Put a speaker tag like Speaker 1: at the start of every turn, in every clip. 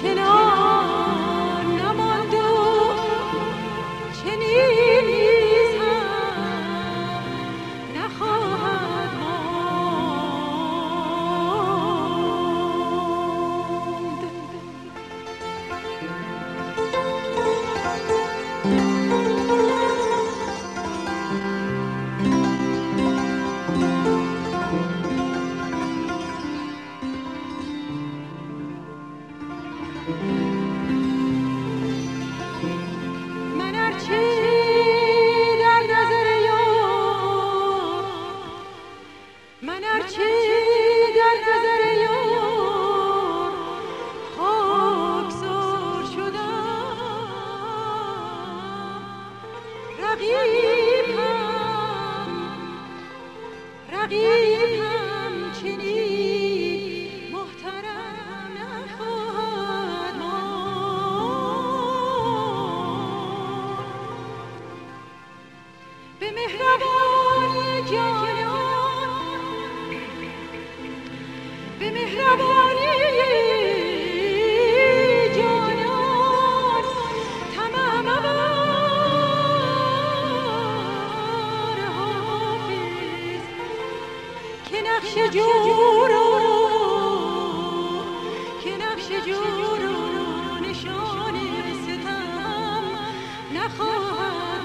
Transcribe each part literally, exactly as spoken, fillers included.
Speaker 1: کنار نماند و چنین نیز هم نخواهد ماند. من هرچی در نظر یار من هرچی در نظر یار خاکسار شدم، رقیب هم رقیب هم چنین محترم نخواهد ماند. به مهربانی جانان به مهربانی جانان تمام بار حافظ که نقش جو رو که نقش جو رو نشان ستم نخواهد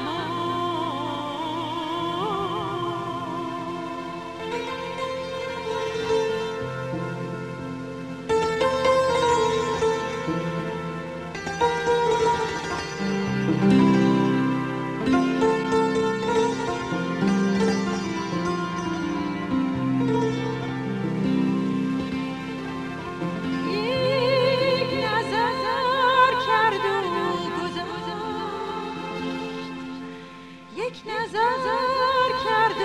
Speaker 1: یک نظر کرد و گذشت، یک نظر کرد و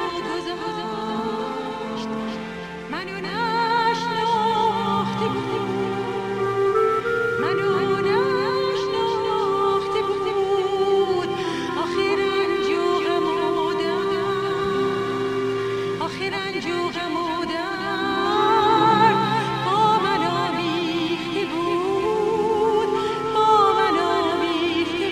Speaker 1: گذشت، منو نشناخته بود منو نشناخته بود آخر رنج و غم و درد آخر رنج و غم و درد با من آمیخته بود با من آمیخته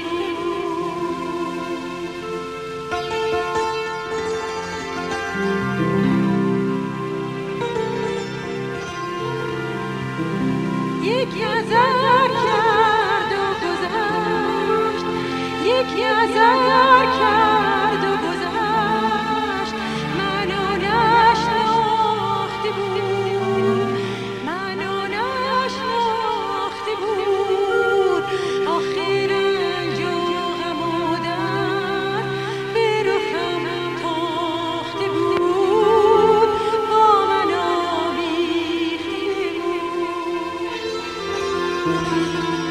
Speaker 1: بود. یک نظر کرد و گذشت یک نظر کرد و گذشت منو نشناخته بود منو نشناخته بود آخر رنج و غم و درد به رخم تاخته بود با من آمیخته بود.